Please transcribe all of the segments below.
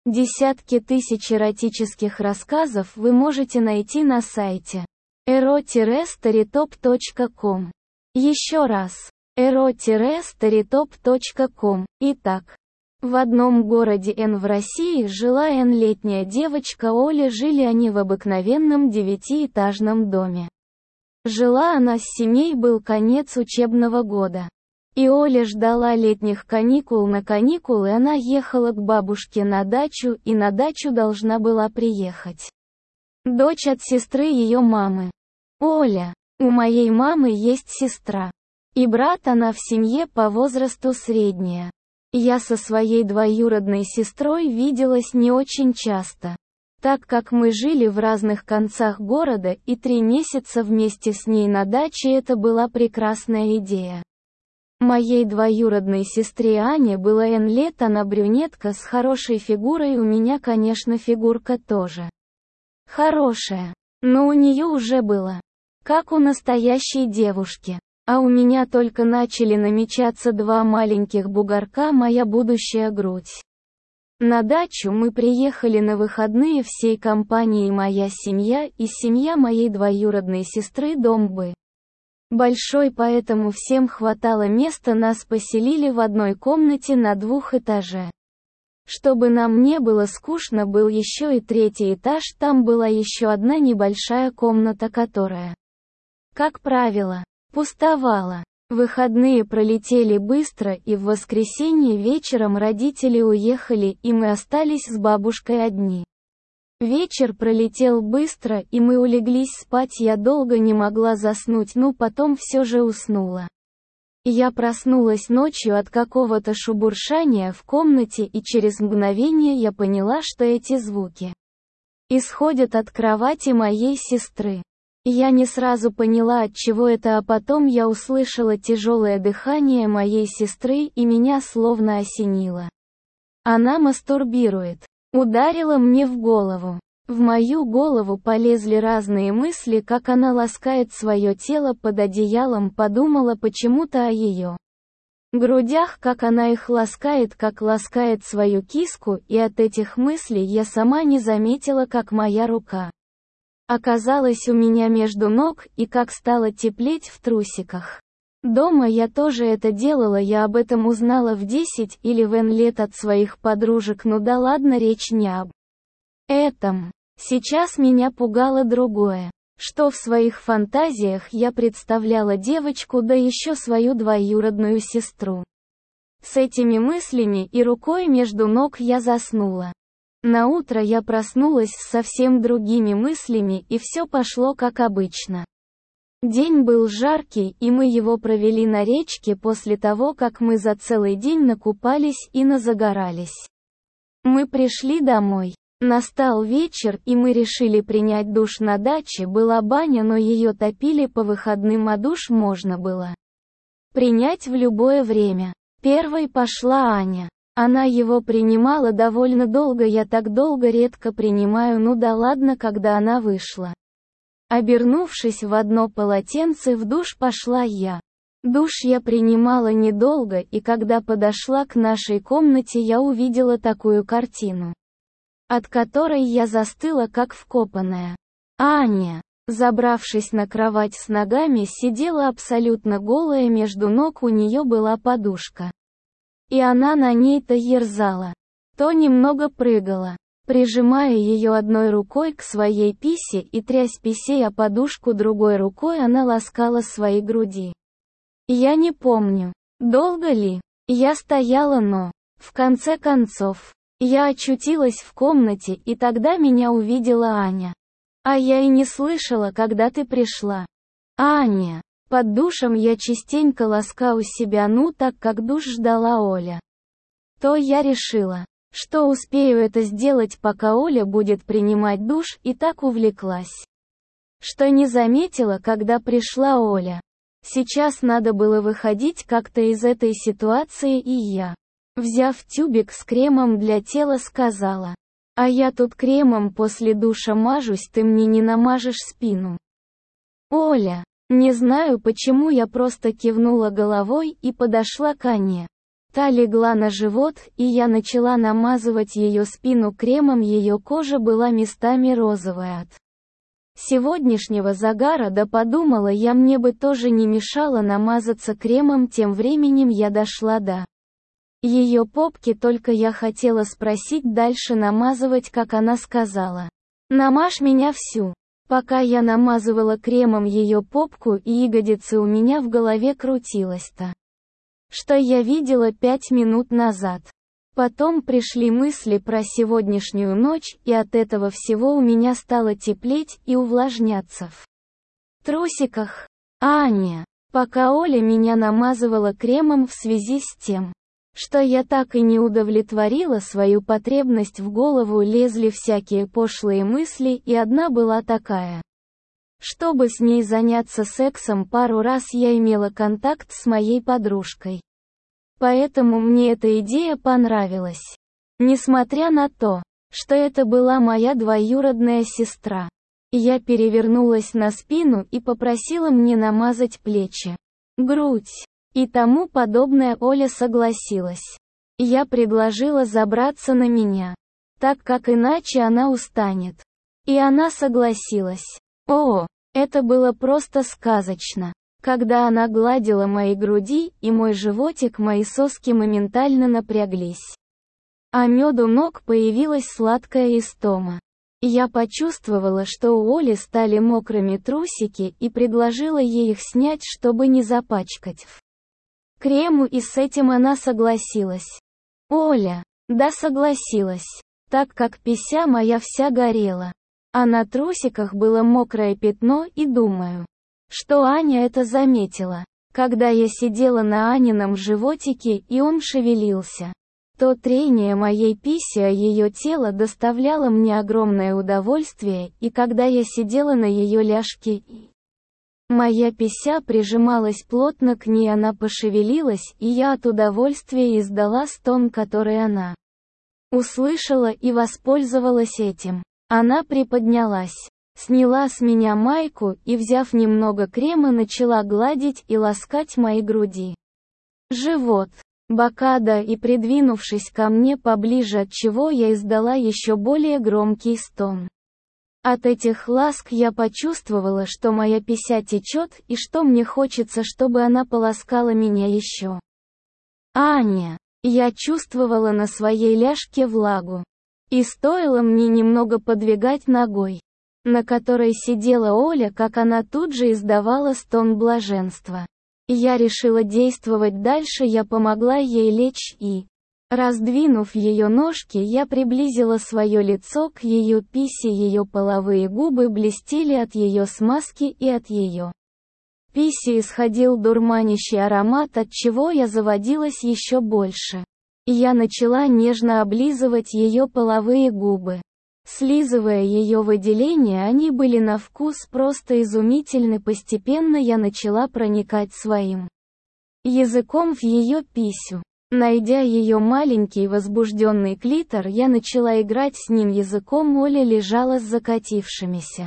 Десятки тысяч эротических рассказов вы можете найти на сайте ero-storytop.com. Еще раз. ero-storytop.com. Итак, в одном городе Н в России жила Н-летняя девочка Оля. Жили они в обыкновенном 9-этажном доме. Жила она с семьей, был конец учебного года. И Оля ждала летних каникул. На каникулы она ехала к бабушке на дачу, и на дачу должна была приехать дочь от сестры ее мамы. Оля, у моей мамы есть сестра. И брат, она в семье по возрасту средняя. Я со своей двоюродной сестрой виделась не очень часто, так как мы жили в разных концах города, и 3 месяца вместе с ней на даче. Это была прекрасная идея. Моей двоюродной сестре Ане было N лет, она брюнетка с хорошей фигурой. У меня, конечно, фигурка тоже хорошая, но у нее уже было, как у настоящей девушки. А у меня только начали намечаться 2 маленьких бугорка, моя будущая грудь. На дачу мы приехали на выходные всей компанией, моя семья и семья моей двоюродной сестры. Дом был большой, поэтому всем хватало места. Нас поселили в одной комнате на 2 этажах. Чтобы нам не было скучно, был еще и 3-й этаж, там была еще одна небольшая комната, которая, как правило, пустовала. Выходные пролетели быстро, и в воскресенье вечером родители уехали, и мы остались с бабушкой одни. Вечер пролетел быстро, и мы улеглись спать. Я долго не могла заснуть, но потом все же уснула. Я проснулась ночью от какого-то шебуршания в комнате, и через мгновение я поняла, что эти звуки исходят от кровати моей сестры. Я не сразу поняла, от чего это, а потом я услышала тяжелое дыхание моей сестры, и меня словно осенило. Она мастурбирует. Ударила мне в голову. В мою голову полезли разные мысли, как она ласкает свое тело под одеялом. Подумала почему-то о ее грудях, как она их ласкает, как ласкает свою киску, и от этих мыслей я сама не заметила, как моя рука оказалась у меня между ног, и как стало теплеть в трусиках. Дома я тоже это делала, я об этом узнала в 10 или в N лет от своих подружек. Ну да ладно, речь не об этом. Сейчас меня пугало другое, что в своих фантазиях я представляла девочку, да еще свою двоюродную сестру. С этими мыслями и рукой между ног я заснула. Наутро я проснулась с совсем другими мыслями, и все пошло как обычно. День был жаркий, и мы его провели на речке после того, как мы за целый день накупались и назагорались. Мы пришли домой. Настал вечер, и мы решили принять душ на даче. Была баня, но ее топили по выходным, а душ можно было принять в любое время. Первой пошла Аня. Она его принимала довольно долго, я так долго редко принимаю. Ну да ладно. Когда она вышла, обернувшись в одно полотенце, в душ пошла я. Душ я принимала недолго, и когда подошла к нашей комнате, я увидела такую картину, от которой я застыла как вкопанная. Аня, забравшись на кровать с ногами, сидела абсолютно голая, между ног у нее была подушка. И она на ней то ерзала, то немного прыгала, прижимая ее одной рукой к своей писе и трясь писей о подушку другой рукой, она ласкала свои груди. Я не помню, долго ли я стояла, но, в конце концов, я очутилась в комнате, и тогда меня увидела Аня. А я и не слышала, когда ты пришла. Аня. Под душем я частенько ласкаю себя, ну так как душ ждала Оля. То я решила, что успею это сделать, пока Оля будет принимать душ, и так увлеклась, что не заметила, когда пришла Оля. Сейчас надо было выходить как-то из этой ситуации, и я, взяв тюбик с кремом для тела, сказала: «А я тут кремом после душа мажусь, ты мне не намажешь спину?» Оля. Не знаю почему, я просто кивнула головой и подошла к Ане. Та легла на живот, и я начала намазывать ее спину кремом, ее кожа была местами розовая от сегодняшнего загара, да подумала я, мне бы тоже не мешало намазаться кремом. Тем временем я дошла до ее попки, только я хотела спросить дальше намазывать, как она сказала: «Намажь меня всю». Пока я намазывала кремом ее попку и ягодицы, у меня в голове крутилось-то, что я видела 5 минут назад. Потом пришли мысли про сегодняшнюю ночь, и от этого всего у меня стало теплеть и увлажняться в трусиках. Аня. Пока Оля меня намазывала кремом, в связи с тем, что я так и не удовлетворила свою потребность, в голову лезли всякие пошлые мысли, и одна была такая: чтобы с ней заняться сексом. Пару раз я имела контакт с моей подружкой. Поэтому мне эта идея понравилась. Несмотря на то, что это была моя двоюродная сестра. Я перевернулась на спину и попросила мне намазать плечи, грудь и тому подобное. Оля согласилась. Я предложила забраться на меня, так как иначе она устанет. И она согласилась. О, это было просто сказочно. Когда она гладила мои груди и мой животик, мои соски моментально напряглись. А меду ног появилась сладкая истома. Я почувствовала, что у Оли стали мокрыми трусики, и предложила ей их снять, чтобы не запачкать в крему, и с этим она согласилась. Оля, да, согласилась, так как пися моя вся горела, а на трусиках было мокрое пятно, и думаю, что Аня это заметила. Когда я сидела на Анином животике и он шевелился, то трение моей писи о ее тело доставляло мне огромное удовольствие, и когда я сидела на ее ляжке и моя пися прижималась плотно к ней, она пошевелилась, и я от удовольствия издала стон, который она услышала, и воспользовалась этим. Она приподнялась, сняла с меня майку и, взяв немного крема, начала гладить и ласкать мои груди, живот, бока, да, и придвинувшись ко мне поближе, от чего я издала еще более громкий стон. От этих ласк я почувствовала, что моя пися течет, и что мне хочется, чтобы она поласкала меня еще. Аня. Я чувствовала на своей ляжке влагу. И стоило мне немного подвигать ногой, на которой сидела Оля, как она тут же издавала стон блаженства. Я решила действовать дальше. Я помогла ей лечь и, раздвинув ее ножки, я приблизила свое лицо к ее писи. Ее половые губы блестели от ее смазки, и от ее писи исходил дурманящий аромат, от чего я заводилась еще больше. Я начала нежно облизывать ее половые губы, слизывая ее выделения. Они были на вкус просто изумительны. Постепенно я начала проникать своим языком в ее писю. Найдя ее маленький возбужденный клитор, я начала играть с ним языком. Оля лежала с закатившимися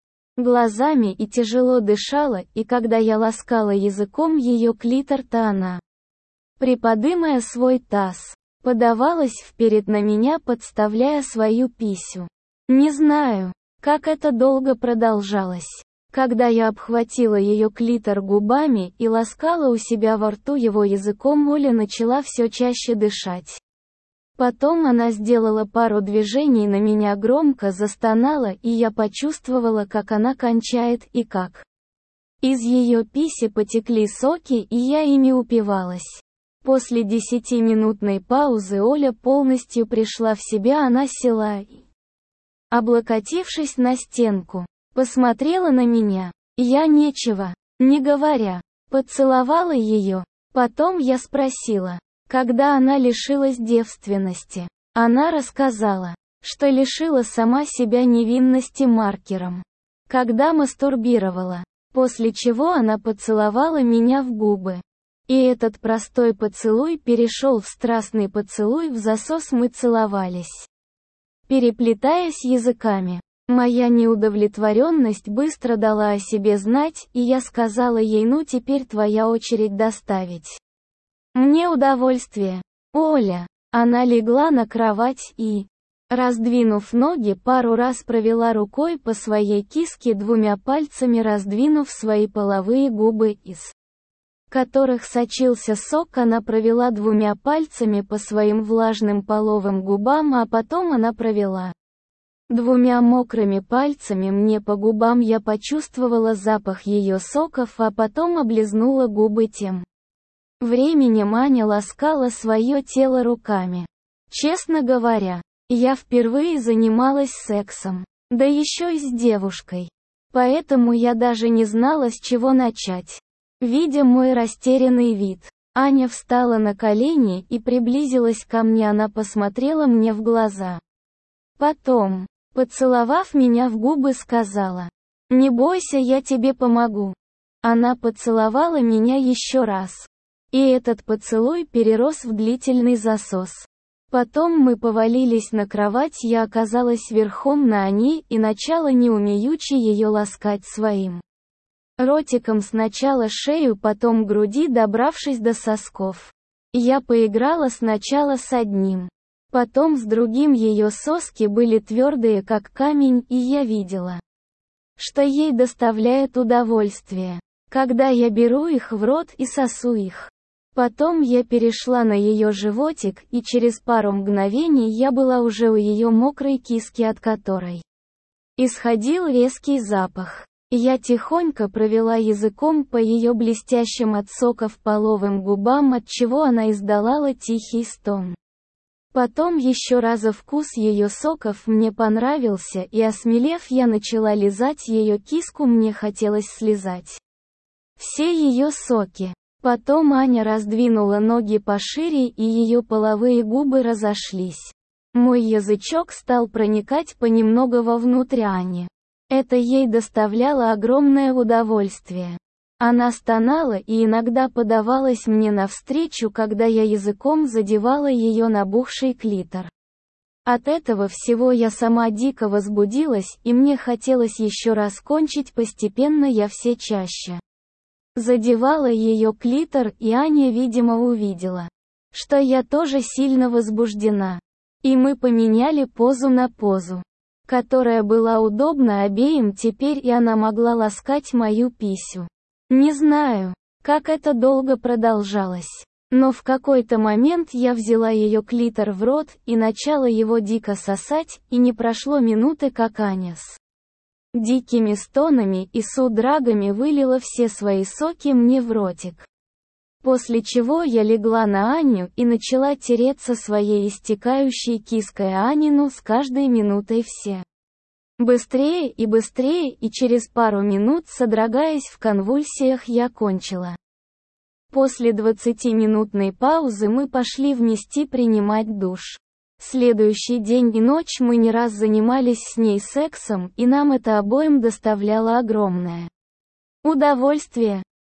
глазами и тяжело дышала, и когда я ласкала языком ее клитор, то она, приподымая свой таз, подавалась вперед на меня, подставляя свою писю. Не знаю, как это долго продолжалось. Когда я обхватила ее клитор губами и ласкала у себя во рту его языком, Оля начала все чаще дышать. Потом она сделала пару движений на меня, громко застонала, и я почувствовала, как она кончает, и как из ее писи потекли соки, и я ими упивалась. После 10-минутной паузы Оля полностью пришла в себя. Она села и, облокотившись на стенку, посмотрела на меня. Я, ничего не говоря, поцеловала ее. Потом я спросила, когда она лишилась девственности. Она рассказала, что лишила сама себя невинности маркером, когда мастурбировала, после чего она поцеловала меня в губы. И этот простой поцелуй перешел в страстный поцелуй в засос. Мы целовались, переплетаясь языками. Моя неудовлетворенность быстро дала о себе знать, и я сказала ей: ну теперь твоя очередь доставить Мне удовольствие. Оля. Она легла на кровать и, раздвинув ноги, пару раз провела рукой по своей киске, двумя пальцами раздвинув свои половые губы, из которых сочился сок. Она провела двумя пальцами по своим влажным половым губам, а потом она провела двумя мокрыми пальцами мне по губам. Я почувствовала запах ее соков, а потом облизнула губы. Тем временем Аня ласкала свое тело руками. Честно говоря, я впервые занималась сексом, да еще и с девушкой. Поэтому я даже не знала, с чего начать. Видя мой растерянный вид, Аня встала на колени и приблизилась ко мне. Она посмотрела мне в глаза. Потом, поцеловав меня в губы, сказала: «Не бойся, я тебе помогу». Она поцеловала меня еще раз. И этот поцелуй перерос в длительный засос. Потом мы повалились на кровать, я оказалась верхом на Ане и начала неумеючи ее ласкать своим ротиком, сначала шею, потом груди, добравшись до сосков. Я поиграла сначала с одним, потом с другим. Ее соски были твердые как камень, и я видела, что ей доставляет удовольствие, когда я беру их в рот и сосу их. Потом я перешла на ее животик, и через пару мгновений я была уже у ее мокрой киски, от которой исходил резкий запах. Я тихонько провела языком по ее блестящим от соков половым губам, отчего она издала тихий стон. Потом еще раза вкус ее соков мне понравился, и осмелев, я начала лизать ее киску. Мне хотелось слизать все ее соки. Потом Аня раздвинула ноги пошире, и ее половые губы разошлись. Мой язычок стал проникать понемногу вовнутрь Ани. Это ей доставляло огромное удовольствие. Она стонала и иногда подавалась мне навстречу, когда я языком задевала ее набухший клитор. От этого всего я сама дико возбудилась, и мне хотелось еще раз кончить. Постепенно я все чаще задевала ее клитор, и Аня, видимо, увидела, что я тоже сильно возбуждена. И мы поменяли позу на позу, которая была удобна обеим теперь, и она могла ласкать мою писю. Не знаю, как это долго продолжалось, но в какой-то момент я взяла ее клитор в рот и начала его дико сосать, и не прошло минуты, как Аня с дикими стонами и судорогами вылила все свои соки мне в ротик. После чего я легла на Аню и начала тереться своей истекающей киской Анину с каждой минутой все быстрее, и через пару минут, содрогаясь в конвульсиях, я кончила. После 20-минутной паузы мы пошли вместе принимать душ. Следующий день и ночь мы не раз занимались с ней сексом, и нам это обоим доставляло огромное удовольствие.